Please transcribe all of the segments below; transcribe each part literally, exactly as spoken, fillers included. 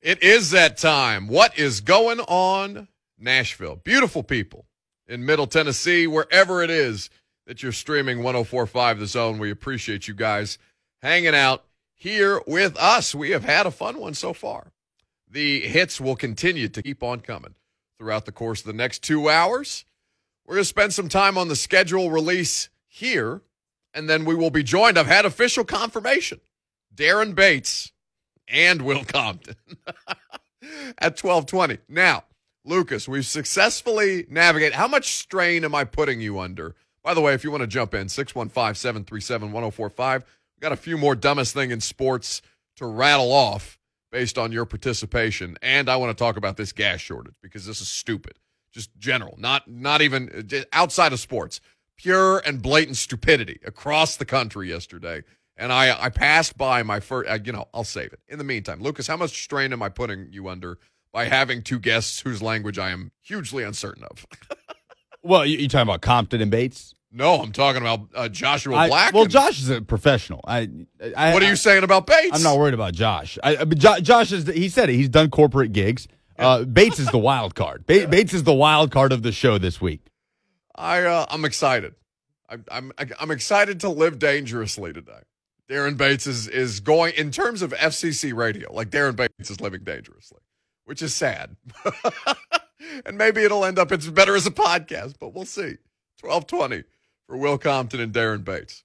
It is that time. What is going on, Nashville? Beautiful people in Middle Tennessee, wherever it is that you're streaming one oh four point five The Zone. We appreciate you guys hanging out here with us. We have had a fun one so far. The hits will continue to keep on coming throughout the course of the next two hours. We're going to spend some time on the schedule release here, and then we will be joined. I've had official confirmation. Darren Bates and Will Compton at twelve twenty. Now, Lucas, we've successfully navigated. How much strain am I putting you under? By the way, if you want to jump in, six one five, seven three seven, one oh four five. We've got a few more dumbest thing in sports to rattle off based on your participation. And I want to talk about this gas shortage because this is stupid. Just general, not not even outside of sports. Pure and blatant stupidity across the country yesterday. And I, I passed by my first, uh, you know, I'll save it. In the meantime, Lucas, how much strain am I putting you under by having two guests whose language I am hugely uncertain of? Well, you, you talking about Compton and Bates? No, I'm talking about uh, Joshua I, Black. Well, and, Josh is a professional. I, I, what are you I, saying about Bates? I'm not worried about Josh. I, but jo- Josh is, he said it. He's done corporate gigs. Yeah. Uh, Bates is the wild card. Ba- Bates is the wild card of the show this week. I, uh, I'm excited. I'm, I'm, I'm excited to live dangerously today. Darren Bates is, is going, in terms of F C C radio, like Darren Bates is living dangerously, which is sad. And maybe it'll end up, it's better as a podcast, but we'll see. twelve twenty for Will Compton and Darren Bates.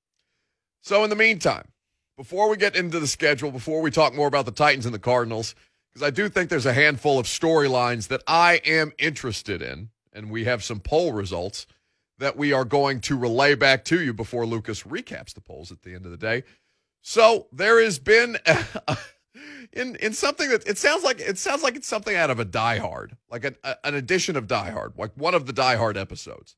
So in the meantime, before we get into the schedule, before we talk more about the Titans and the Cardinals, because I do think there's a handful of storylines that I am interested in, and we have some poll results that we are going to relay back to you before Lucas recaps the polls at the end of the day. So there has been a, in in something that it sounds like it sounds like it's something out of a Die Hard, like an, a, an edition of Die Hard, like one of the Die Hard episodes,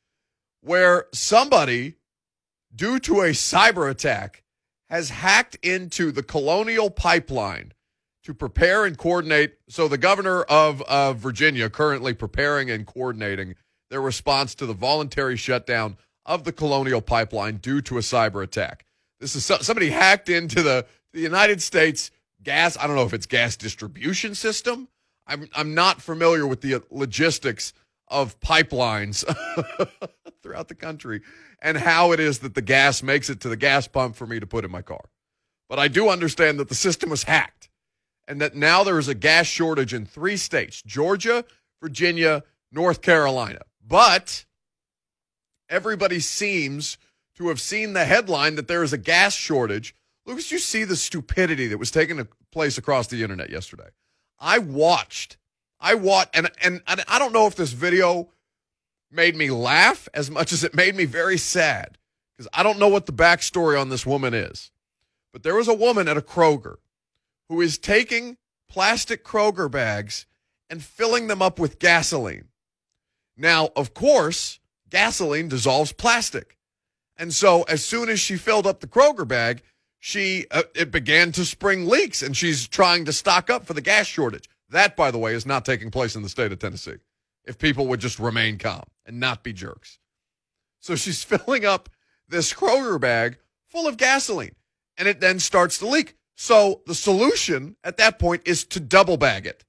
where somebody, due to a cyber attack, has hacked into the Colonial Pipeline to prepare and coordinate. So the governor of uh, Virginia currently preparing and coordinating their response to the voluntary shutdown of the Colonial Pipeline due to a cyber attack. This is so, somebody hacked into the, the United States gas. I don't know if it's gas distribution system. I'm I'm not familiar with the logistics of pipelines throughout the country and how it is that the gas makes it to the gas pump for me to put in my car. But I do understand that the system was hacked and that now there is a gas shortage in three states, Georgia, Virginia, North Carolina. But everybody seems to have seen the headline that there is a gas shortage. Lucas, you see the stupidity that was taking place across the internet yesterday. I watched, I watched, and, and, and I don't know if this video made me laugh as much as it made me very sad, because I don't know what the backstory on this woman is. But there was a woman at a Kroger who is taking plastic Kroger bags and filling them up with gasoline. Now, of course, gasoline dissolves plastic. And so as soon as she filled up the Kroger bag, she uh, it began to spring leaks, and she's trying to stock up for the gas shortage. That, by the way, is not taking place in the state of Tennessee, if people would just remain calm and not be jerks. So she's filling up this Kroger bag full of gasoline, and it then starts to leak. So the solution at that point is to double bag it.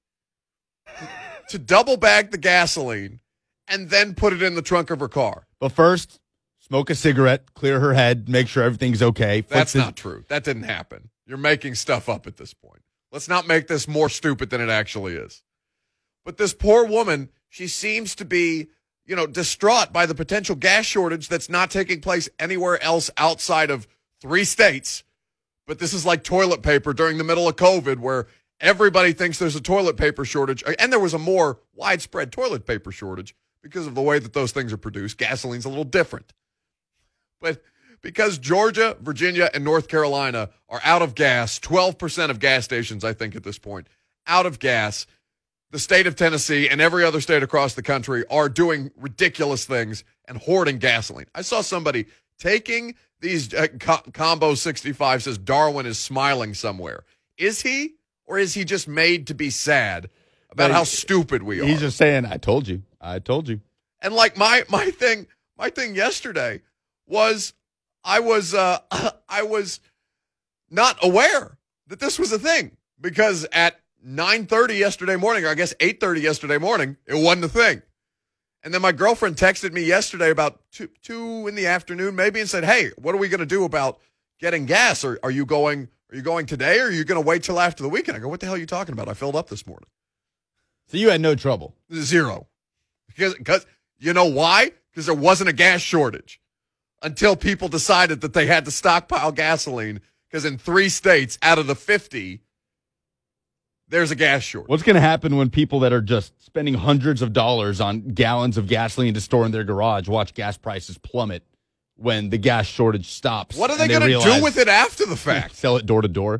To double bag the gasoline and then put it in the trunk of her car. But first, smoke a cigarette, clear her head, make sure everything's okay. That's the- not true. That didn't happen. You're making stuff up at this point. Let's not make this more stupid than it actually is. But this poor woman, she seems to be, you know, distraught by the potential gas shortage that's not taking place anywhere else outside of three states. But this is like toilet paper during the middle of COVID, where everybody thinks there's a toilet paper shortage. And there was a more widespread toilet paper shortage because of the way that those things are produced. Gasoline's a little different. But because Georgia, Virginia, and North Carolina are out of gas, twelve percent of gas stations, I think at this point, out of gas, the state of Tennessee and every other state across the country are doing ridiculous things and hoarding gasoline. I saw somebody taking these uh, co- Combo sixty-five says Darwin is smiling somewhere. Is he? Or is he just made to be sad about no, how stupid we are? He's just saying, I told you. I told you. And like my my thing, my thing yesterday was I was uh, I was not aware that this was a thing, because at nine thirty yesterday morning, or I guess eight thirty yesterday morning, it wasn't a thing. And then my girlfriend texted me yesterday about two, two in the afternoon maybe and said, hey, what are we going to do about getting gas? Or are you going are you going today or are you going to wait till after the weekend? I go, what the hell are you talking about? I filled up this morning. So you had no trouble? Zero. Because, because you know why? Because there wasn't a gas shortage until people decided that they had to stockpile gasoline because in three states out of the fifty, there's a gas shortage. What's going to happen when people that are just spending hundreds of dollars on gallons of gasoline to store in their garage watch gas prices plummet when the gas shortage stops? What are they, they going to do with it after the fact? Sell it door to door?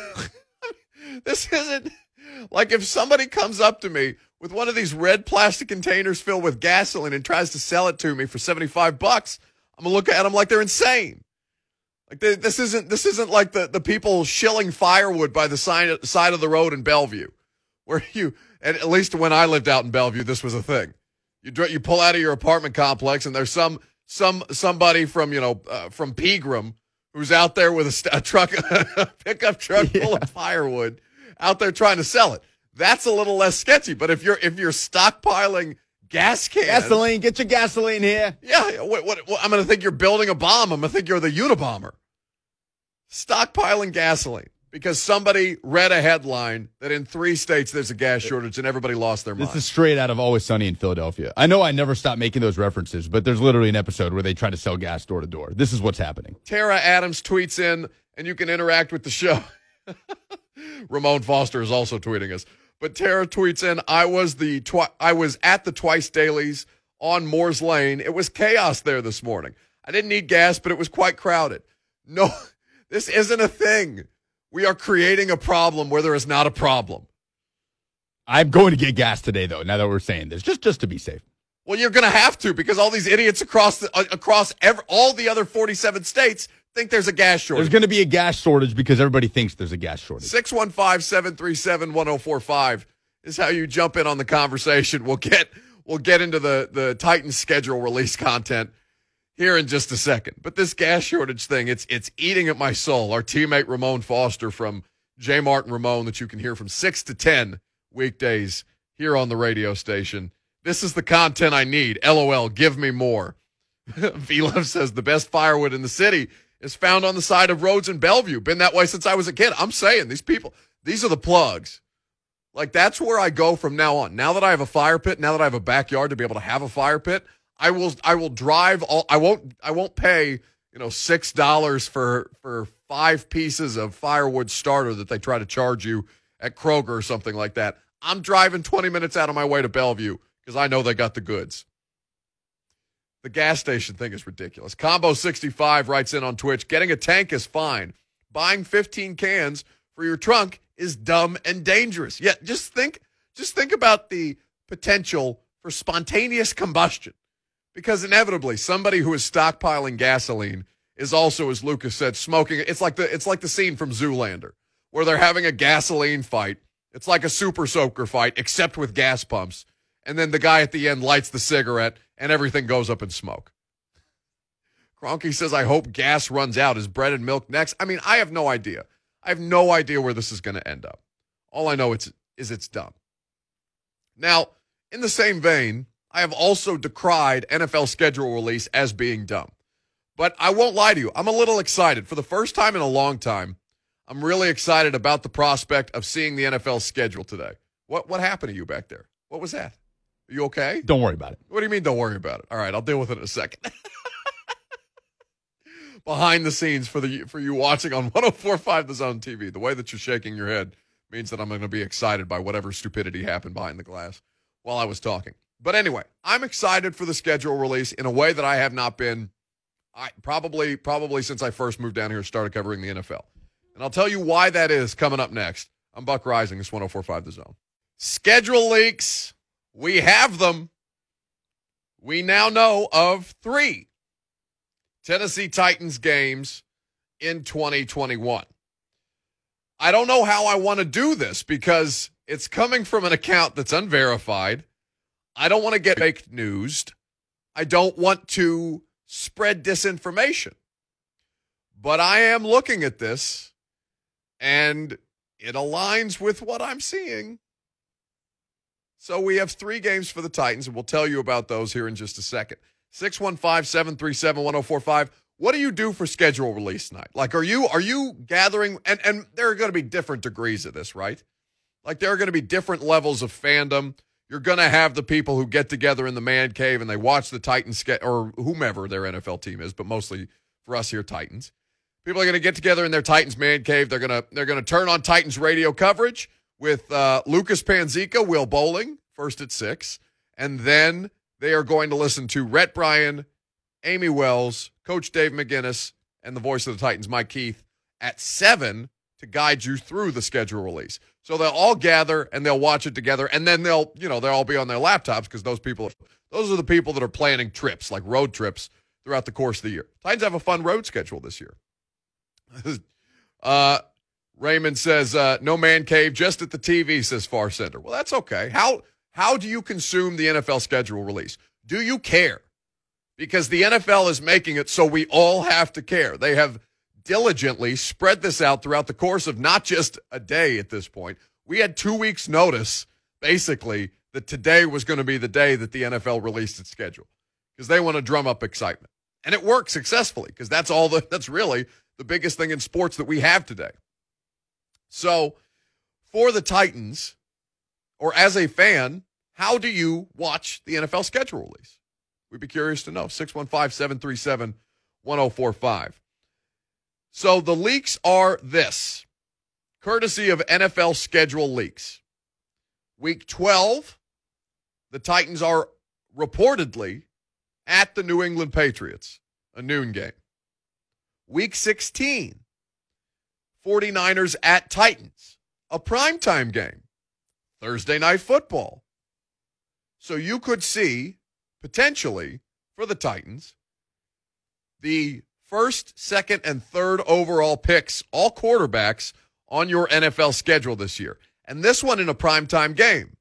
This isn't like if somebody comes up to me with one of these red plastic containers filled with gasoline and tries to sell it to me for seventy-five bucks, I'm going to look at them like they're insane. Like they, this isn't this isn't like the, the people shilling firewood by the side, side of the road in Bellevue, where you, and at least when I lived out in Bellevue, this was a thing. You you pull out of your apartment complex, and there's some some somebody from you know uh, from Pegram who's out there with a, a truck, a pickup truck full yeah. of firewood, out there trying to sell it. That's a little less sketchy. But if you're if you're stockpiling gas cans, gasoline, get your gasoline here. Yeah, what, what, what, I'm going to think you're building a bomb. I'm going to think you're the Unabomber. Stockpiling gasoline because somebody read a headline that in three states there's a gas shortage and everybody lost their mind. This is straight out of Always Sunny in Philadelphia. I know I never stop making those references, but there's literally an episode where they try to sell gas door to door. This is what's happening. Tara Adams tweets in, and you can interact with the show. Ramon Foster is also tweeting us. But Tara tweets in, I was the twi- I was at the Twice Dailies on Moore's Lane. It was chaos there this morning. I didn't need gas, but it was quite crowded. No, this isn't a thing. We are creating a problem where there is not a problem. I'm going to get gas today, though, now that we're saying this, just, just to be safe. Well, you're going to have to because all these idiots across the, uh, across every, all the other forty-seven states think there's a gas shortage. There's going to be a gas shortage because everybody thinks there's a gas shortage. six one five, seven three seven, one oh four five is how you jump in on the conversation. We'll get we'll get into the, the Titans schedule release content here in just a second. But this gas shortage thing, it's it's eating at my soul. Our teammate Ramon Foster from J. Martin Ramon that you can hear from six to ten weekdays here on the radio station. This is the content I need. LOL, give me more. V-Love says the best firewood in the city is found on the side of roads in Bellevue. Been that way since I was a kid. I'm saying these people, these are the plugs. Like that's where I go from now on. Now that I have a fire pit, now that I have a backyard to be able to have a fire pit, I will I will drive all I won't I won't pay, you know, six dollars for for five pieces of firewood starter that they try to charge you at Kroger or something like that. I'm driving twenty minutes out of my way to Bellevue because I know they got the goods. The gas station thing is ridiculous. Combo sixty-five writes in on Twitch, getting a tank is fine. Buying fifteen cans for your trunk is dumb and dangerous. Yeah, just think just think about the potential for spontaneous combustion. Because inevitably, somebody who is stockpiling gasoline is also, as Lucas said, smoking. It's like the it's like the scene from Zoolander, where they're having a gasoline fight. It's like a super soaker fight, except with gas pumps. And then the guy at the end lights the cigarette, and everything goes up in smoke. Cronky says, I hope gas runs out. Is bread and milk next? I mean, I have no idea. I have no idea where this is going to end up. All I know it's, is it's dumb. Now, in the same vein, I have also decried N F L schedule release as being dumb. But I won't lie to you. I'm a little excited. For the first time in a long time, I'm really excited about the prospect of seeing the N F L schedule today. What what happened to you back there? What was that? Are you okay? Don't worry about it. What do you mean don't worry about it? All right, I'll deal with it in a second. Behind the scenes for the for you watching on one oh four point five The Zone T V, the way that you're shaking your head means that I'm going to be excited by whatever stupidity happened behind the glass while I was talking. But anyway, I'm excited for the schedule release in a way that I have not been I probably probably since I first moved down here and started covering the N F L. And I'll tell you why that is coming up next. I'm Buck Rising. It's one oh four point five The Zone. Schedule leaks. We have them. We now know of three Tennessee Titans games in twenty twenty-one. I don't know how I want to do this because it's coming from an account that's unverified. I don't want to get fake news. I don't want to spread disinformation. But I am looking at this, and it aligns with what I'm seeing. So we have three games for the Titans, and we'll tell you about those here in just a second. six one five, seven three seven, one oh four five. What do you do for schedule release night? Like, are you are you gathering, and, and there are going to be different degrees of this, right? Like, there are going to be different levels of fandom. You're going to have the people who get together in the man cave and they watch the Titans, or whomever their N F L team is, but mostly for us here, Titans. People are going to get together in their Titans man cave. They're going to they're going to turn on Titans radio coverage with uh, Lucas Panzica, Will Bowling, first at six, and then they are going to listen to Rhett Bryan, Amy Wells, Coach Dave McGinnis, and the voice of the Titans, Mike Keith, at seven to guide you through the schedule release. So they'll all gather and they'll watch it together, and then they'll, you know, they'll all be on their laptops because those people, those are the people that are planning trips, like road trips, throughout the course of the year. Titans have a fun road schedule this year. uh, Raymond says, uh, no man cave, just at the T V, says Far Center. Well, that's okay. How how do you consume the N F L schedule release? Do you care? Because the N F L is making it so we all have to care. They have diligently spread this out throughout the course of not just a day at this point. We had two weeks' notice, basically, that today was going to be the day that the N F L released its schedule because they want to drum up excitement. And it worked successfully because that's all the, that's really the biggest thing in sports that we have today. So for the Titans, or as a fan, how do you watch the N F L schedule release? We'd be curious to know. six one five, seven three seven, one oh four five. So the leaks are this, courtesy of N F L schedule leaks. Week twelve, the Titans are reportedly at the New England Patriots, a noon game. Week sixteen, 49ers at Titans, a primetime game, Thursday night football. So you could see, potentially, for the Titans, the first, second, and third overall picks, all quarterbacks, on your N F L schedule this year. And this one in a primetime game.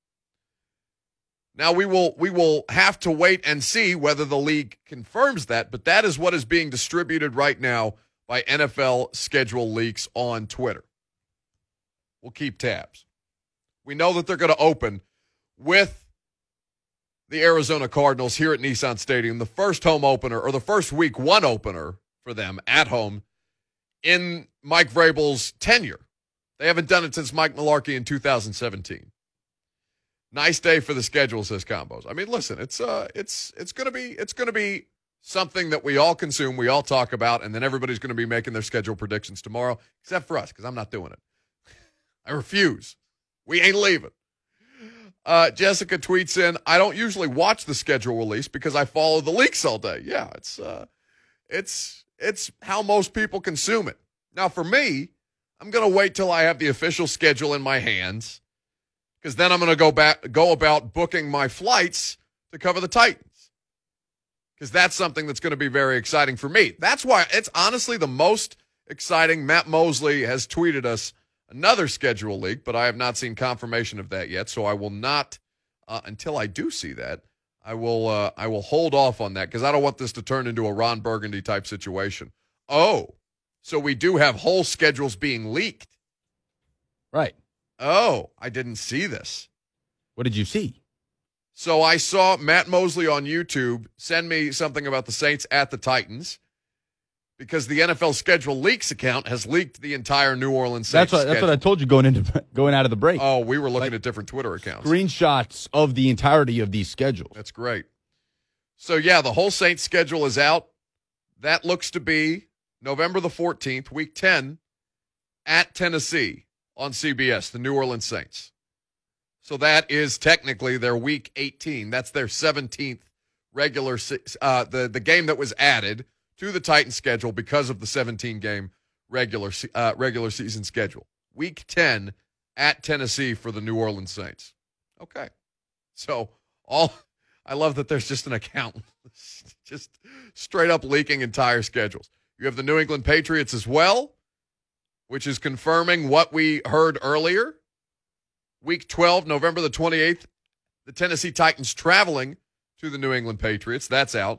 Now, we will we will have to wait and see whether the league confirms that, but that is what is being distributed right now by N F L schedule leaks on Twitter. We'll keep tabs. We know that they're going to open with the Arizona Cardinals here at Nissan Stadium, the first home opener, or the first week one opener for them at home in Mike Vrabel's tenure. They haven't done it since Mike Mularkey in two thousand seventeen. Nice day for the schedule, says Combos. I mean, listen, it's uh, it's it's gonna be it's gonna be something that we all consume, we all talk about, and then everybody's gonna be making their schedule predictions tomorrow, except for us, because I'm not doing it. I refuse. We ain't leaving. Uh, Jessica tweets in, I don't usually watch the schedule release because I follow the leaks all day. Yeah, it's uh, it's it's how most people consume it. Now, for me, I'm gonna wait till I have the official schedule in my hands, because then I'm going to go back, go about booking my flights to cover the Titans, because that's something that's going to be very exciting for me. That's why it's honestly the most exciting. Matt Mosley has tweeted us another schedule leak, but I have not seen confirmation of that yet, so I will not, uh, until I do see that, I will uh, I will hold off on that, because I don't want this to turn into a Ron Burgundy type situation. Oh, so we do have whole schedules being leaked. Right. Oh, I didn't see this. What did you see? So I saw Matt Mosley on YouTube send me something about the Saints at the Titans, because the N F L schedule leaks account has leaked the entire New Orleans Saints That's what, that's what I told you going into going out of the break. Oh, we were looking like, at different Twitter accounts. Screenshots of the entirety of these schedules. That's great. So, yeah, the whole Saints schedule is out. That looks to be November the fourteenth, week ten, at Tennessee. On C B S, the New Orleans Saints. So that is technically their week eighteen. That's their seventeenth regular uh, the the game that was added to the Titans schedule because of the seventeen-game regular uh, regular season schedule. Week ten at Tennessee for the New Orleans Saints. Okay. So all I love that there's just an account just straight up leaking entire schedules. You have the New England Patriots as well, which is confirming what we heard earlier. Week twelve, November the twenty-eighth, the Tennessee Titans traveling to the New England Patriots. That's out.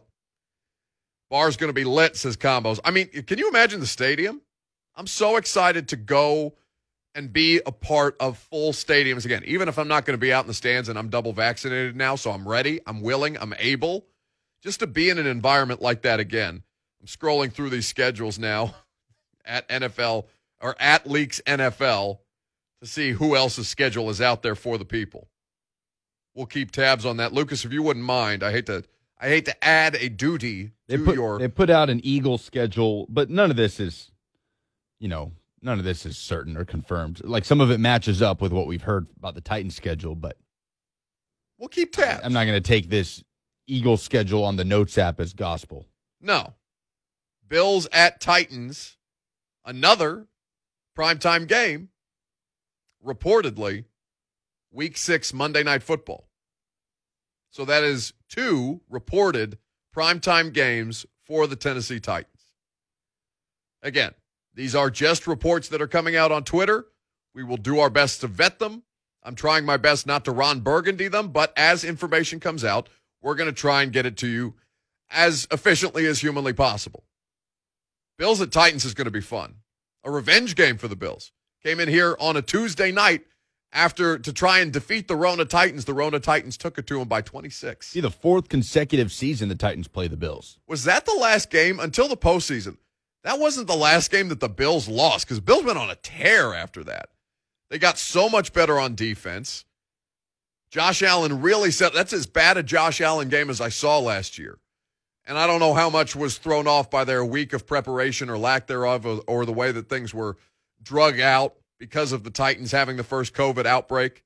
Bar's going to be lit, says Combos. I mean, can you imagine the stadium? I'm so excited to go and be a part of full stadiums again. Even if I'm not going to be out in the stands and I'm double vaccinated now, so I'm ready, I'm willing, I'm able, just to be in an environment like that again. I'm scrolling through these schedules now at N F L or at Leaks N F L to see who else's schedule is out there for the people. We'll keep tabs on that. Lucas, if you wouldn't mind, I hate to I hate to add a duty They to put, your they put out an Eagle schedule, but none of this is, you know, none of this is certain or confirmed. Like, some of it matches up with what we've heard about the Titans schedule, but we'll keep tabs. I'm not going to take this Eagle schedule on the Notes app as gospel. No. Bills at Titans, another primetime game, reportedly, week six Monday Night Football. So that is two reported primetime games for the Tennessee Titans. Again, these are just reports that are coming out on Twitter. We will do our best to vet them. I'm trying my best not to Ron Burgundy them, but as information comes out, we're going to try and get it to you as efficiently as humanly possible. Bills at Titans is going to be fun. A revenge game for the Bills. Came in here on a Tuesday night after to try and defeat the Rona Titans. The Rona Titans took it to them by twenty-six. See, the fourth consecutive season the Titans play the Bills. Was that the last game until the postseason? That wasn't the last game that the Bills lost because Bills went on a tear after that. They got so much better on defense. Josh Allen really said that's as bad a Josh Allen game as I saw last year. And I don't know how much was thrown off by their week of preparation or lack thereof, or, or the way that things were drug out because of the Titans having the first COVID outbreak.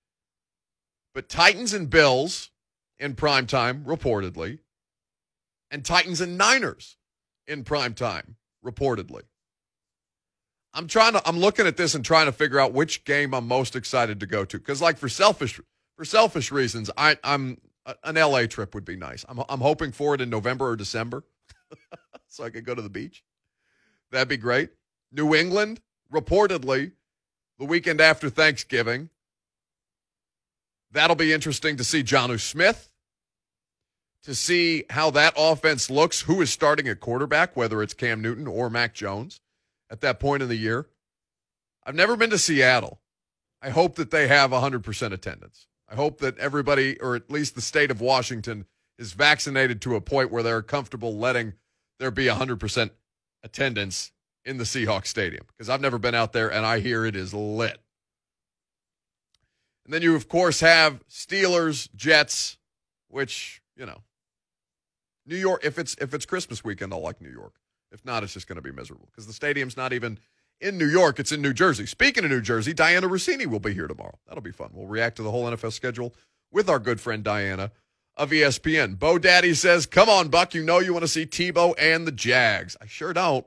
But Titans and Bills in primetime, reportedly, and Titans and Niners in primetime, reportedly. I'm trying to, I'm looking at this and trying to figure out which game I'm most excited to go to. Because, like, for selfish, for selfish reasons, I, I'm an L A trip would be nice. I'm, I'm hoping for it in November or December, so I could go to the beach. That'd be great. New England, reportedly, the weekend after Thanksgiving. That'll be interesting to see Jonnu Smith, to see how that offense looks, who is starting at quarterback, whether it's Cam Newton or Mac Jones at that point in the year. I've never been to Seattle. I hope that they have one hundred percent attendance. I hope that everybody, or at least the state of Washington, is vaccinated to a point where they're comfortable letting there be one hundred percent attendance in the Seahawks stadium, because I've never been out there, and I hear it is lit. And then you, of course, have Steelers, Jets, which, you know, New York, if it's if it's Christmas weekend, I'll like New York. If not, it's just going to be miserable, because the stadium's not even in New York, it's in New Jersey. Speaking of New Jersey, Diana Rossini will be here tomorrow. That'll be fun. We'll react to the whole N F L schedule with our good friend Diana of E S P N. Bo Daddy says, come on, Buck, you know you want to see Tebow and the Jags. I sure don't.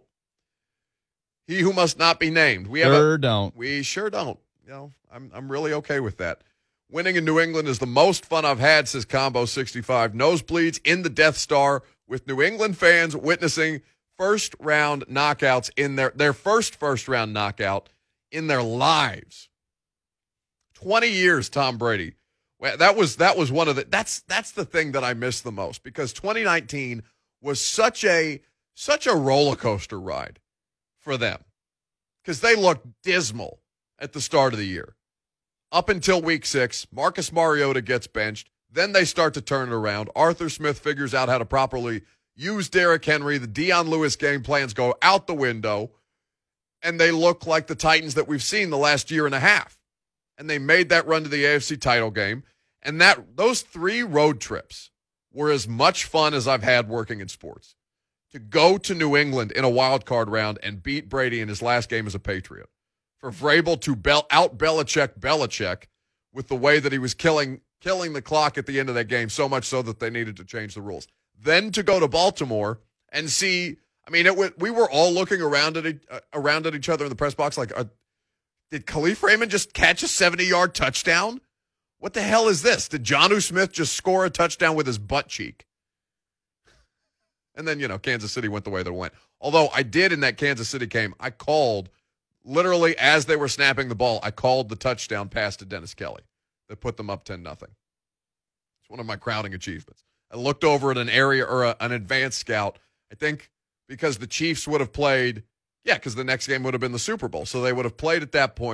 He who must not be named. We have sure a, don't. We sure don't. You know, I'm I'm really okay with that. Winning in New England is the most fun I've had, says Combo sixty-five. Nosebleeds in the Death Star with New England fans witnessing first round knockouts in their, their first first round knockout in their lives. twenty years, Tom Brady. That was that was one of the that's that's the thing that I miss the most, because twenty nineteen was such a such a roller coaster ride for them, because they looked dismal at the start of the year. Up until week six, Marcus Mariota gets benched. Then they start to turn it around. Arthur Smith figures out how to properly use Derrick Henry. The Dion Lewis game plans go out the window, and they look like the Titans that we've seen the last year and a half. And they made that run to the A F C title game. And that those three road trips were as much fun as I've had working in sports. To go to New England in a wild card round and beat Brady in his last game as a Patriot. For Vrabel to bel- out Belichick Belichick with the way that he was killing killing the clock at the end of that game, so much so that they needed to change the rules. Then to go to Baltimore and see, I mean, it w- we were all looking around at, e- uh, around at each other in the press box like, uh, did Khalif Raymond just catch a seventy-yard touchdown? What the hell is this? Did Jonnu Smith just score a touchdown with his butt cheek? And then, you know, Kansas City went the way they went. Although I did in that Kansas City game, I called, literally as they were snapping the ball, I called the touchdown pass to Dennis Kelly that put them up ten nothing. It's one of my crowning achievements. I looked over at an area or a, an advanced scout, I think because the Chiefs would have played, yeah, because the next game would have been the Super Bowl. So they would have played at that point.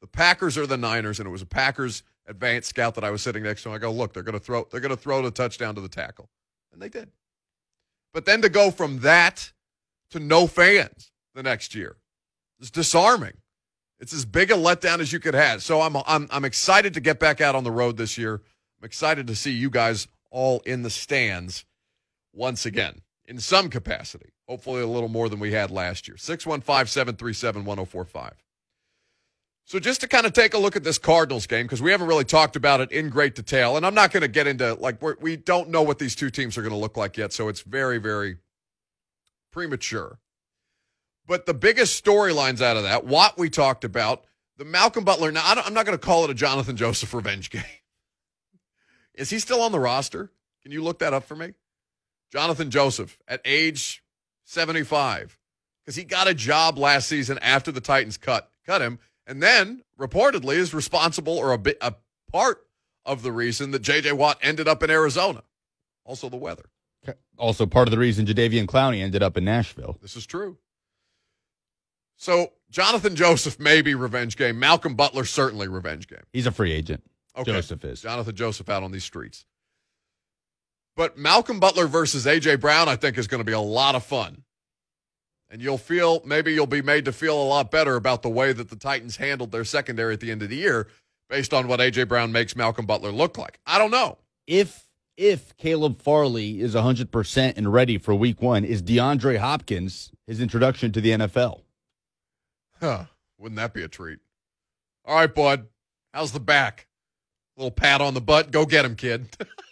The Packers are the Niners, and it was a Packers advanced scout that I was sitting next to. And I go, look, they're going to throw they're going to throw the touchdown to the tackle. And they did. But then to go from that to no fans the next year, it's disarming. It's as big a letdown as you could have. So I'm I'm I'm excited to get back out on the road this year. I'm excited to see you guys all in the stands once again in some capacity. Hopefully a little more than we had last year. six one five, seven three seven, one oh four five. So just to kind of take a look at this Cardinals game, because we haven't really talked about it in great detail, and I'm not going to get into, like, we're, we don't know what these two teams are going to look like yet, so it's very, very premature. But the biggest storylines out of that, what we talked about, the Malcolm Butler, now I don't, I'm not going to call it a Jonathan Joseph revenge game. Is he still on the roster? Can you look that up for me? Jonathan Joseph at age seventy-five, because he got a job last season after the Titans cut cut him, and then reportedly is responsible or a bit a part of the reason that J J. Watt ended up in Arizona. Also the weather. Also part of the reason Jadeveon Clowney ended up in Nashville. This is true. So Jonathan Joseph maybe revenge game. Malcolm Butler certainly revenge game. He's a free agent. Okay. Joseph is. Jonathan Joseph out on these streets. But Malcolm Butler versus A J. Brown, I think, is going to be a lot of fun. And you'll feel, maybe you'll be made to feel a lot better about the way that the Titans handled their secondary at the end of the year based on what A J. Brown makes Malcolm Butler look like. I don't know. If if Caleb Farley is one hundred percent and ready for week one, is DeAndre Hopkins his introduction to the N F L? Huh. Wouldn't that be a treat? All right, bud. How's the back? Little pat on the butt. Go get him, kid.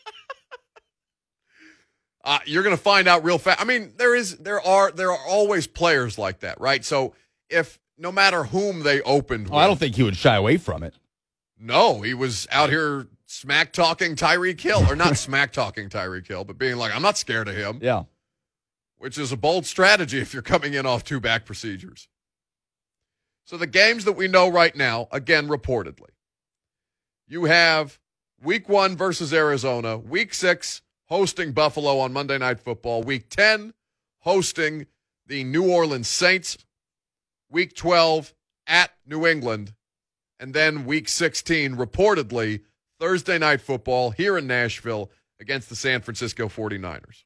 Uh, you're going to find out real fast. I mean, there is, there are, there are always players like that, right? So if no matter whom they opened, Oh, with, I don't think he would shy away from it. no, he was out here smack talking Tyreek Hill, or not smack talking Tyreek Hill, but being like, I'm not scared of him. Yeah. Which is a bold strategy if you're coming in off two back procedures. So the games that we know right now, again, reportedly, you have week one versus Arizona, week six hosting Buffalo on Monday Night Football, week ten hosting the New Orleans Saints, week twelve at New England, and then week sixteen, reportedly, Thursday Night Football here in Nashville against the San Francisco forty-niners.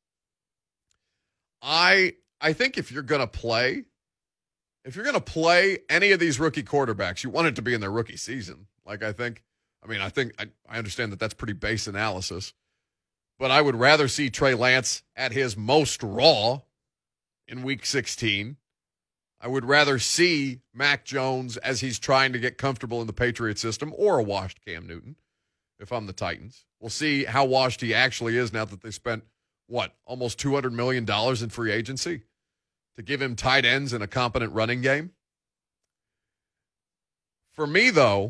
I I think if you're going to play, if you're going to play any of these rookie quarterbacks, you want it to be in their rookie season. Like I think, I mean, I think, I, I understand that that's pretty base analysis, but I would rather see Trey Lance at his most raw in week sixteen. I would rather see Mac Jones as he's trying to get comfortable in the Patriot system, or a washed Cam Newton if I'm the Titans. We'll see how washed he actually is now that they spent, what, almost two hundred million dollars in free agency to give him tight ends and a competent running game. For me, though,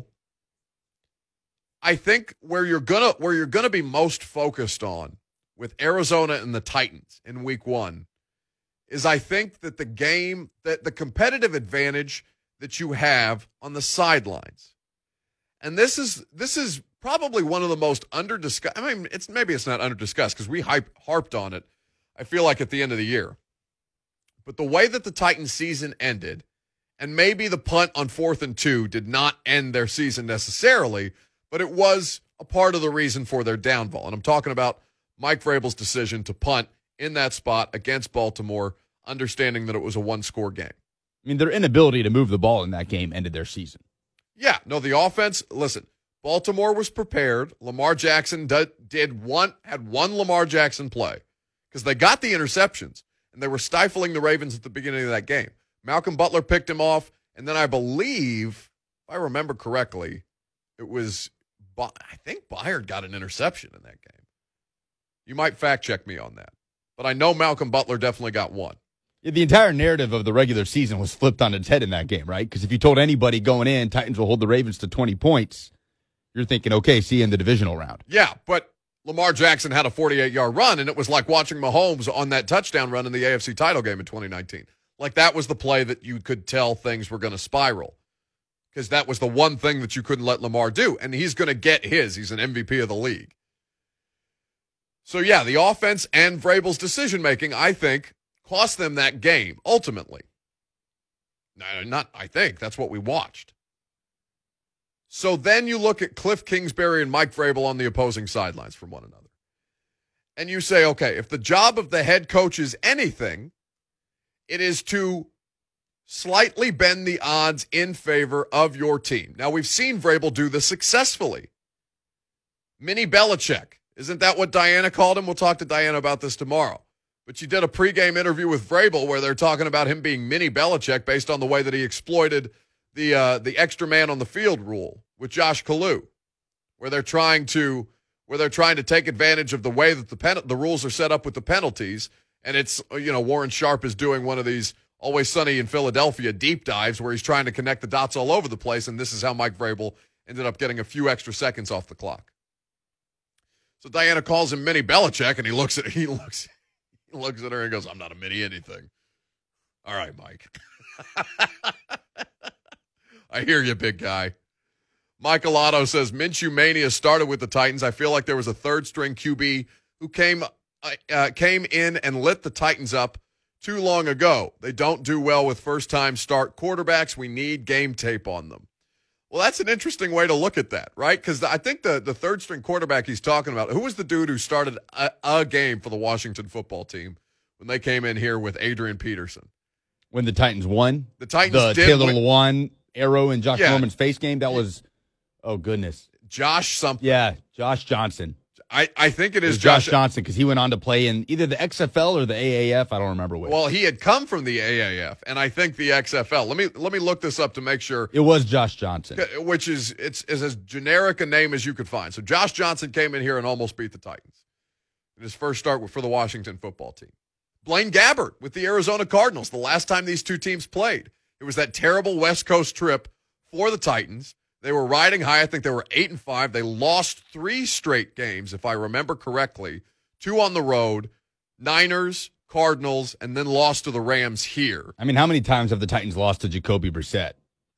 I think where you're gonna where you're gonna be most focused on with Arizona and the Titans in week one is I think that the game, that the competitive advantage that you have on the sidelines. And this is this is probably one of the most under discussed. I mean, it's maybe it's not under discussed because we hype, harped on it, I feel like, at the end of the year. But the way that the Titans season ended, and maybe the punt on fourth and two did not end their season necessarily, but it was a part of the reason for their downfall. And I'm talking about Mike Vrabel's decision to punt in that spot against Baltimore, understanding that it was a one-score game. I mean, their inability to move the ball in that game ended their season. Yeah, no, the offense, listen, Baltimore was prepared. Lamar Jackson did, did one, had one Lamar Jackson play because they got the interceptions, and they were stifling the Ravens at the beginning of that game. Malcolm Butler picked him off, and then I believe, if I remember correctly, it was, I think Byard got an interception in that game. You might fact check me on that. But I know Malcolm Butler definitely got one. Yeah, the entire narrative of the regular season was flipped on its head in that game, right? Because if you told anybody going in, Titans will hold the Ravens to twenty points, you're thinking, okay, see you in the divisional round. Yeah, but Lamar Jackson had a forty-eight-yard run, and it was like watching Mahomes on that touchdown run in the A F C title game in twenty nineteen. Like, that was the play that you could tell things were going to spiral, because that was the one thing that you couldn't let Lamar do, and he's going to get his. He's an M V P of the league. So, yeah, the offense and Vrabel's decision-making, I think, cost them that game, ultimately. No, not I think. That's what we watched. So then you look at Cliff Kingsbury and Mike Vrabel on the opposing sidelines from one another. And you say, okay, if the job of the head coach is anything, it is to slightly bend the odds in favor of your team. Now, we've seen Vrabel do this successfully. Mini Belichick. Isn't that what Diana called him? We'll talk to Diana about this tomorrow. But she did a pregame interview with Vrabel where they're talking about him being mini Belichick based on the way that he exploited the uh, the extra man on the field rule with Josh Kalu, where they're trying to where they're trying to take advantage of the way that the pen- the rules are set up with the penalties. And it's, you know, Warren Sharp is doing one of these Always Sunny in Philadelphia deep dives where he's trying to connect the dots all over the place. And this is how Mike Vrabel ended up getting a few extra seconds off the clock. So Diana calls him mini Belichick, and he looks at he looks he looks at her and goes, "I'm not a mini anything." All right, Mike. I hear you, big guy. Michael Otto says, Minshew mania started with the Titans. I feel like there was a third-string Q B who came uh, came in and lit the Titans up too long ago. They don't do well with first-time start quarterbacks. We need game tape on them. Well, that's an interesting way to look at that, right? Because I think the, the third-string quarterback he's talking about, who was the dude who started a, a game for the Washington football team when they came in here with Adrian Peterson? When the Titans won? The Titans the did Taylor win. Lewan arrow in Josh Yeah. Norman's face game? That was, oh, goodness. Josh something. Yeah, Josh Johnson. I, I think it It is was Josh Josh Johnson because he went on to play in either the X F L or the A A F. I don't remember which. Well, he had come from the A A F, and I think the X F L. Let me let me look this up to make sure. It was Josh Johnson. Which is it's, it's as generic a name as you could find. So Josh Johnson came in here and almost beat the Titans in his first start for the Washington football team. Blaine Gabbert with the Arizona Cardinals. The last time these two teams played, it was that terrible West Coast trip for the Titans. They were riding high. I think they were eight and five. They lost three straight games, if I remember correctly. Two on the road, Niners, Cardinals, and then lost to the Rams here. I mean, how many times have the Titans lost to Jacoby Brissett?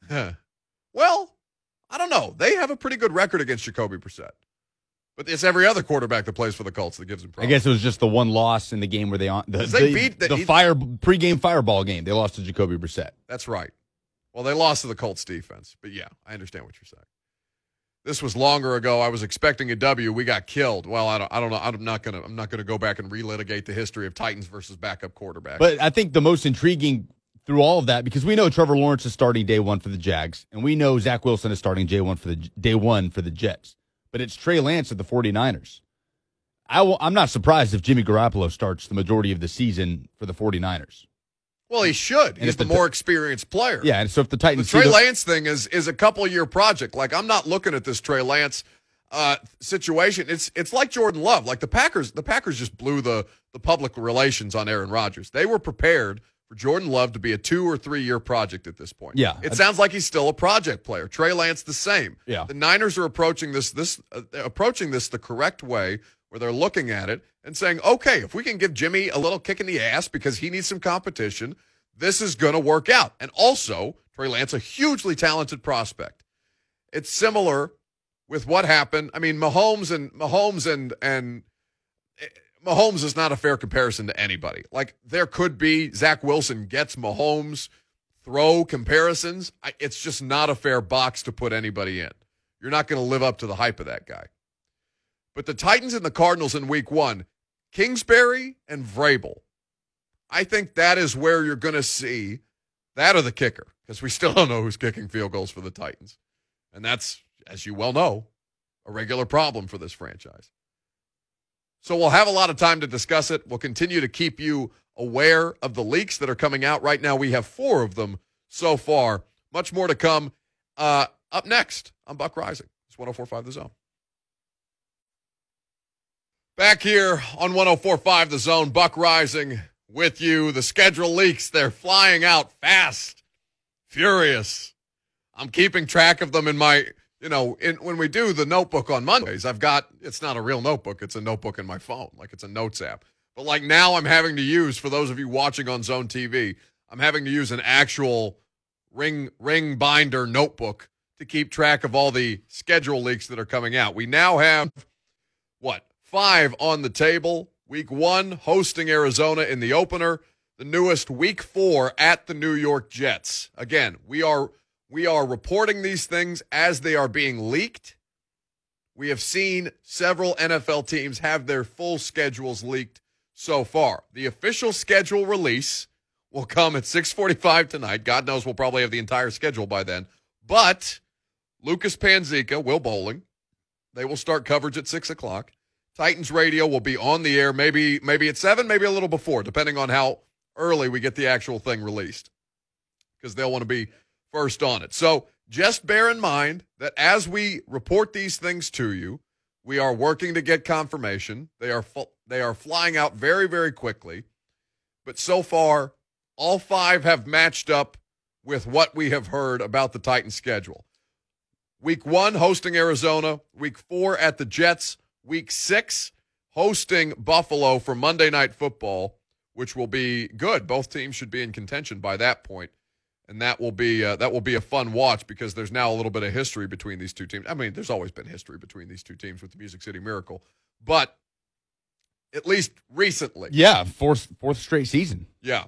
Well, I don't know. They have a pretty good record against Jacoby Brissett. But it's every other quarterback that plays for the Colts that gives them problems. I guess it was just the one loss in the game where they on the, they the, beat the, the he, fire pregame fireball game. They lost to Jacoby Brissett. That's right. Well, they lost to the Colts defense. But yeah, I understand what you're saying. This was longer ago. I was expecting a W. We got killed. Well, I don't. I don't know. I'm not gonna. I'm not gonna go back and relitigate the history of Titans versus backup quarterbacks. But I think the most intriguing through all of that, because we know Trevor Lawrence is starting day one for the Jags, and we know Zach Wilson is starting day one for the day one for the Jets. But it's Trey Lance at the 49ers. I will, I'm not surprised if Jimmy Garoppolo starts the majority of the season for the 49ers. Well, he should. And He's if the the more experienced player. Yeah, and so if the The Titans Trey see the- Lance thing is is a couple year project. Like, I'm not looking at this Trey Lance uh, situation. It's it's like Jordan Love. Like the Packers, the Packers just blew the the public relations on Aaron Rodgers. They were prepared for Jordan Love to be a two or three year project at this point. Yeah. It sounds like he's still a project player. Trey Lance the same. Yeah. The Niners are approaching this this uh, approaching this the correct way, where they're looking at it and saying, okay, if we can give Jimmy a little kick in the ass because he needs some competition, this is going to work out. And also, Trey Lance, a hugely talented prospect. It's similar with what happened. I mean, Mahomes and Mahomes and and Mahomes is not a fair comparison to anybody. Like, there could be Zach Wilson gets Mahomes throw comparisons. I, it's just not a fair box to put anybody in. You're not going to live up to the hype of that guy. But the Titans and the Cardinals in week one, Kingsbury and Vrabel, I think that is where you're going to see that or the kicker, because we still don't know who's kicking field goals for the Titans. And that's, as you well know, a regular problem for this franchise. So we'll have a lot of time to discuss it. We'll continue to keep you aware of the leaks that are coming out. Right now we have four of them so far. Much more to come. Uh, up next, I'm Buck Rising. It's one oh four point five The Zone. Back here on one oh four point five The Zone, Buck Rising with you. The schedule leaks. They're flying out fast, furious. I'm keeping track of them in my, you know, in, when we do the notebook on Mondays, I've got, it's not a real notebook. It's a notebook in my phone. Like, it's a notes app. But like now I'm having to use, for those of you watching on Zone T V, I'm having to use an actual ring, ring binder notebook to keep track of all the schedule leaks that are coming out. We now have, what, five on the table. Week one, hosting Arizona in the opener. The newest, week four, at the New York Jets. Again, we are We are reporting these things as they are being leaked. We have seen several N F L teams have their full schedules leaked so far. The official schedule release will come at six forty-five tonight. God knows we'll probably have the entire schedule by then. But Lucas Panzica, Will Bowling, they will start coverage at six o'clock. Titans Radio will be on the air maybe, maybe at seven, maybe a little before, depending on how early we get the actual thing released, because they'll want to be first on it. So just bear in mind that as we report these things to you, we are working to get confirmation. They are fu- they are flying out very, very quickly. But so far, all five have matched up with what we have heard about the Titans' schedule. Week one, hosting Arizona. Week four at the Jets. Week six, hosting Buffalo for Monday Night Football, which will be good. Both teams should be in contention by that point. And that will be uh, that will be a fun watch, because there's now a little bit of history between these two teams. I mean, there's always been history between these two teams with the Music City Miracle, but at least recently. Yeah, fourth fourth straight season. Yeah.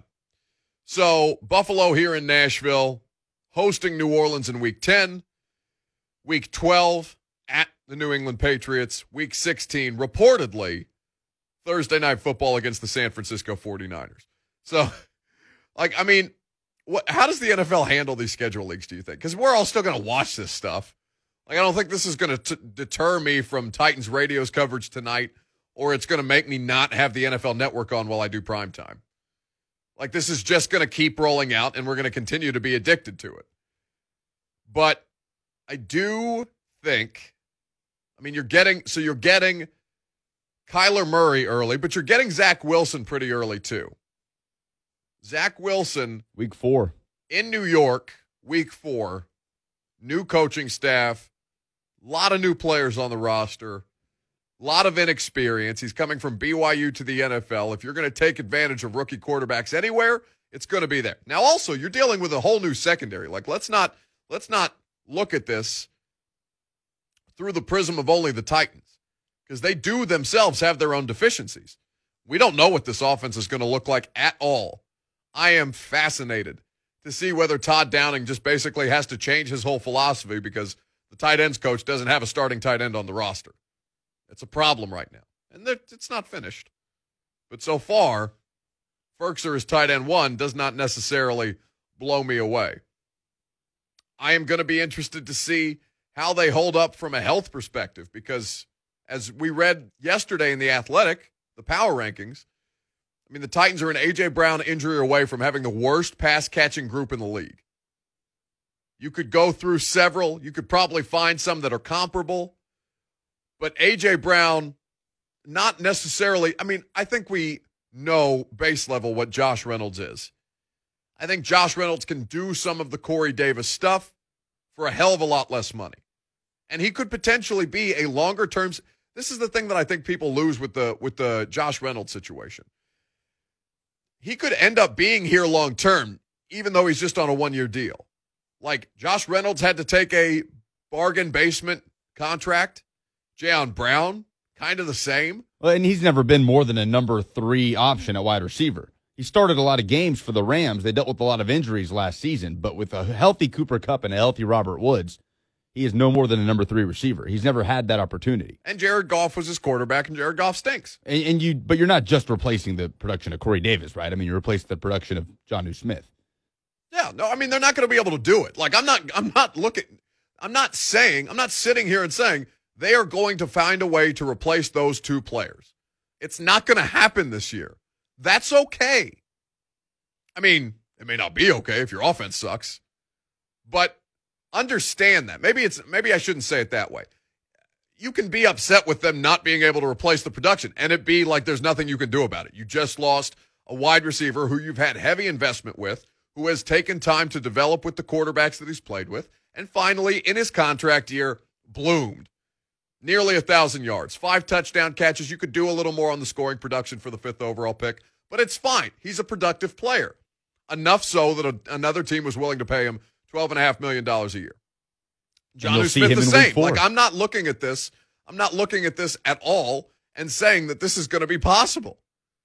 So Buffalo here in Nashville, hosting New Orleans in Week ten. Week twelve at the New England Patriots. Week sixteen, reportedly, Thursday Night Football against the San Francisco forty-niners. So, like, I mean, What, how does the N F L handle these schedule leaks, do you think? Because we're all still going to watch this stuff. Like, I don't think this is going to deter me from Titans Radio's coverage tonight, or it's going to make me not have the N F L Network on while I do primetime. Like, this is just going to keep rolling out, and we're going to continue to be addicted to it. But I do think, I mean, you're getting, so you're getting Kyler Murray early, but you're getting Zach Wilson pretty early, too. Zach Wilson. Week four. In New York, week four. New coaching staff. A lot of new players on the roster. A lot of inexperience. He's coming from B Y U to the N F L. If you're going to take advantage of rookie quarterbacks anywhere, it's going to be there. Now, also, you're dealing with a whole new secondary. Like, let's not let's not look at this through the prism of only the Titans, because they do themselves have their own deficiencies. We don't know what this offense is going to look like at all. I am fascinated to see whether Todd Downing just basically has to change his whole philosophy because the tight ends coach doesn't have a starting tight end on the roster. It's a problem right now. And it's not finished. But so far, Ferkser as tight end one does not necessarily blow me away. I am going to be interested to see how they hold up from a health perspective, because as we read yesterday in The Athletic, the power rankings, I mean, the Titans are an A J. Brown injury away from having the worst pass-catching group in the league. You could go through several. You could probably find some that are comparable. But A J. Brown, not necessarily. I mean, I think we know base level what Josh Reynolds is. I think Josh Reynolds can do some of the Corey Davis stuff for a hell of a lot less money. And he could potentially be a longer-term. This is the thing that I think people lose with the with the Josh Reynolds situation. He could end up being here long-term, even though he's just on a one-year deal. Like, Josh Reynolds had to take a bargain basement contract. Jayon Brown, kind of the same. Well, and he's never been more than a number three option at wide receiver. He started a lot of games for the Rams. They dealt with a lot of injuries last season, but with a healthy Cooper Kupp and a healthy Robert Woods, he is no more than a number three receiver. He's never had that opportunity. And Jared Goff was his quarterback, and Jared Goff stinks. And, and you, but you're not just replacing the production of Corey Davis, right? I mean, you replaced the production of Jonnu Smith. Yeah, no, I mean, they're not going to be able to do it. Like, I'm not, I'm not looking, I'm not saying, I'm not sitting here and saying they are going to find a way to replace those two players. It's not going to happen this year. That's okay. I mean, it may not be okay if your offense sucks, but understand that. Maybe it's maybe I shouldn't say it that way. You can be upset with them not being able to replace the production, and it be like there's nothing you can do about it. You just lost a wide receiver who you've had heavy investment with, who has taken time to develop with the quarterbacks that he's played with, and finally, in his contract year, bloomed. Nearly a thousand yards, five touchdown catches. You could do a little more on the scoring production for the fifth overall pick, but it's fine. He's a productive player. Enough so that a, another team was willing to pay him twelve point five million dollars a year. Jonnu Smith the same. Like, I'm not looking at this. I'm not looking at this at all and saying that this is going to be possible.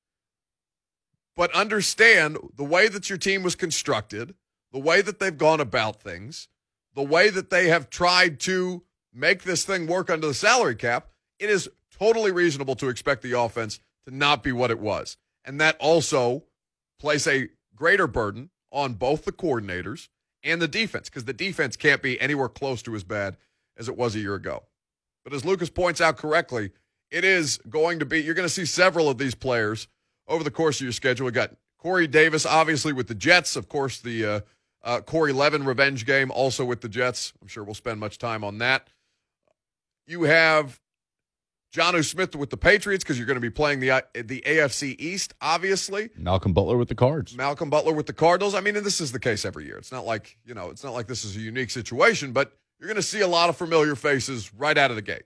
But understand the way that your team was constructed, the way that they've gone about things, the way that they have tried to make this thing work under the salary cap, it is totally reasonable to expect the offense to not be what it was. And that also place a greater burden on both the coordinators and the defense, because the defense can't be anywhere close to as bad as it was a year ago. But as Lucas points out correctly, it is going to be, you're going to see several of these players over the course of your schedule. We got Corey Davis, obviously, with the Jets. Of course, the uh, uh, Corey Levin revenge game also with the Jets. I'm sure we'll spend much time on that. You have Jonnu Smith with the Patriots because you're going to be playing the the A F C East, obviously. Malcolm Butler with the Cards. Malcolm Butler with the Cardinals. I mean, and this is the case every year. It's not like, you know, it's not like this is a unique situation, but you're going to see a lot of familiar faces right out of the gate.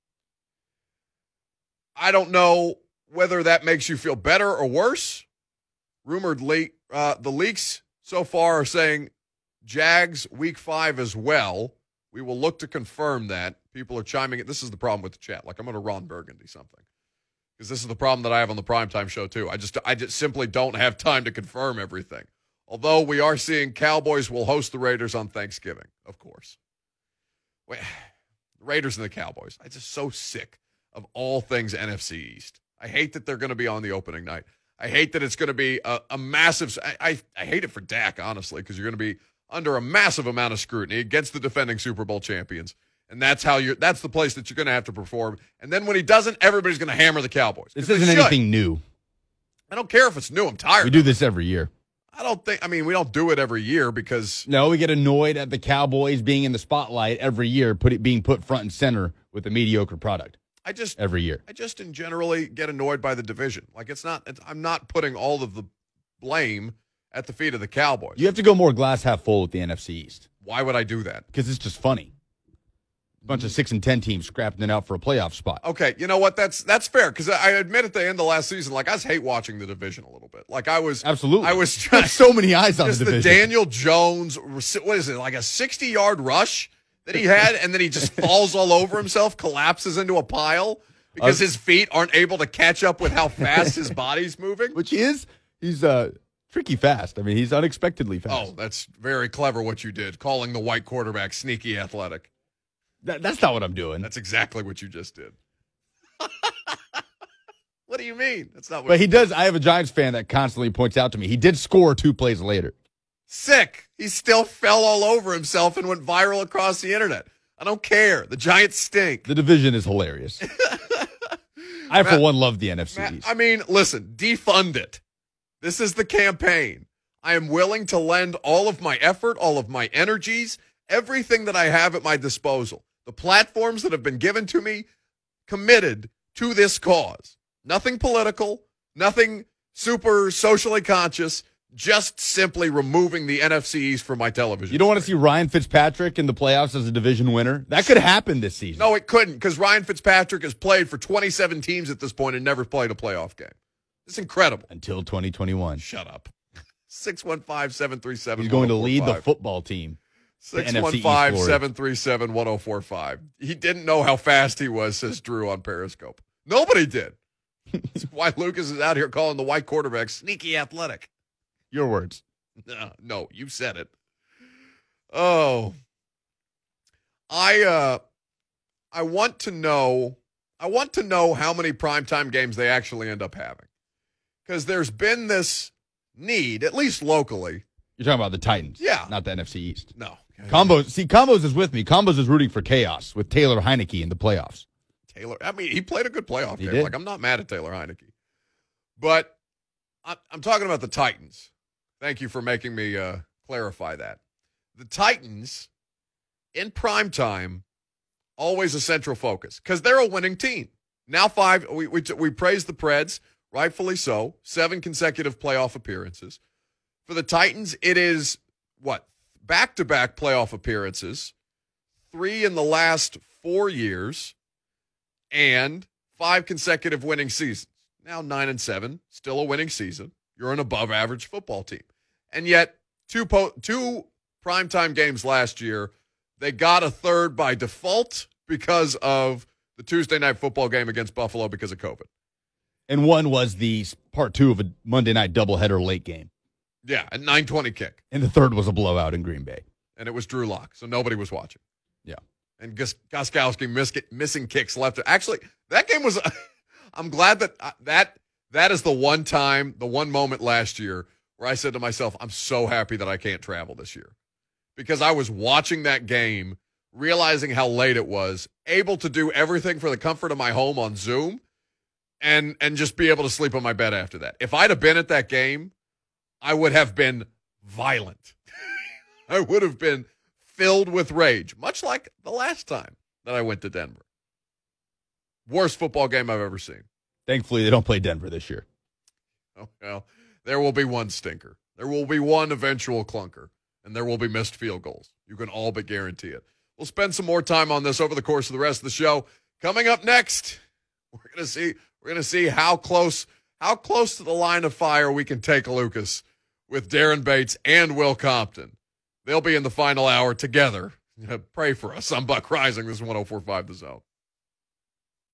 I don't know whether that makes you feel better or worse. Rumored leak, uh, the leaks so far are saying Jags week five as well. We will look to confirm that. People are chiming in. This is the problem with the chat. Like, I'm going to Ron Burgundy something. Because this is the problem that I have on the primetime show, too. I just I just simply don't have time to confirm everything. Although we are seeing Cowboys will host the Raiders on Thanksgiving, of course. Wait, the Raiders and the Cowboys. I'm just so sick of all things N F C East. I hate that they're going to be on the opening night. I hate that it's going to be a, a massive I, I, I hate it for Dak, honestly, because you're going to be under a massive amount of scrutiny against the defending Super Bowl champions. And that's how you're that's the place that you're going to have to perform. And then when he doesn't, everybody's going to hammer the Cowboys. This isn't anything new. I don't care if it's new. I'm tired. We do this every year. I don't think, I mean, we don't do it every year because. No, we get annoyed at the Cowboys being in the spotlight every year, put it being put front and center with a mediocre product. I just every year. I just in generally get annoyed by the division. Like it's not. It's, I'm not putting all of the blame at the feet of the Cowboys. You have to go more glass half full with the N F C East. Why would I do that? Because it's just funny. A bunch of six and ten teams scrapping it out for a playoff spot. Okay, you know what? That's that's fair because I admit at the end of last season, like I just hate watching the division a little bit. Like I was absolutely. I was trying, so many eyes on the just division. the Daniel Jones. What is it? Like a sixty yard rush that he had, and then he just falls all over himself, collapses into a pile. Because his feet aren't able to catch up with how fast his body's moving. Which he is. He's uh, tricky fast. I mean, he's unexpectedly fast. Oh, that's very clever what you did, calling the white quarterback sneaky athletic. That, that's not what I'm doing. That's exactly what you just did. What do you mean? That's not what But he does. I have a Giants fan that constantly points out to me, he did score two plays later. Sick. He still fell all over himself and went viral across the internet. I don't care. The Giants stink. The division is hilarious. I, for Matt, one, love the N F C Matt, East. I mean, listen, defund it. This is the campaign. I am willing to lend all of my effort, all of my energies, everything that I have at my disposal, the platforms that have been given to me, committed to this cause. Nothing political, nothing super socially conscious, just simply removing the N F C East from my television. You don't want to see Ryan Fitzpatrick in the playoffs as a division winner? That could happen this season. No, it couldn't, because Ryan Fitzpatrick has played for twenty-seven teams at this point and never played a playoff game. It's incredible. Until twenty twenty-one. Shut up. six one five, seven three seven, He's going to lead the football team. six one five, seven three seven, one oh four five. He didn't know how fast he was, says Drew on Periscope. Nobody did. That's why Lucas is out here calling the white quarterback sneaky athletic. Your words. No, no, you said it. Oh. I uh I want to know I want to know how many primetime games they actually end up having. Because there's been this need, at least locally. You're talking about the Titans. Yeah. Not the N F C East. No. Combos. See, Combos is with me. Combos is rooting for chaos with Taylor Heineke in the playoffs. Taylor, I mean, he played a good playoff he game. Did. Like, I'm not mad at Taylor Heineke. But I'm talking about the Titans. Thank you for making me uh, clarify that. The Titans, in prime time, always a central focus because they're a winning team. Now five, we, we, we praise the Preds, rightfully so, seven consecutive playoff appearances. For the Titans, it is, what, back-to-back playoff appearances, three in the last four years, and five consecutive winning seasons. Now nine and seven, still a winning season. You're an above-average football team. And yet, two po- two primetime games last year, they got a third by default because of the Tuesday night football game against Buffalo because of COVID. And one was the part two of a Monday night doubleheader late game. Yeah, a nine twenty kick. And the third was a blowout in Green Bay. and it was Drew Lock, so nobody was watching. Yeah. And Gus- Gostkowski miss, missing kicks left. Actually, that game was – I'm glad that uh, that that is the one time, the one moment last year where I said to myself, I'm so happy that I can't travel this year. Because I was watching that game, realizing how late it was, able to do everything for the comfort of my home on Zoom, and and just be able to sleep on my bed after that. If I'd have been at that game, I would have been violent. I would have been filled with rage, much like the last time that I went to Denver. Worst football game I've ever seen. Thankfully, they don't play Denver this year. Oh, well, there will be one stinker. There will be one eventual clunker, and there will be missed field goals. You can all but guarantee it. We'll spend some more time on this over the course of the rest of the show. Coming up next, we're going to see we're going to see how close how close to the line of fire we can take Lucas with Darren Bates and Will Compton. They'll be in the final hour together. Pray for us. I'm Buck Rising. This is one oh four point five The Zone.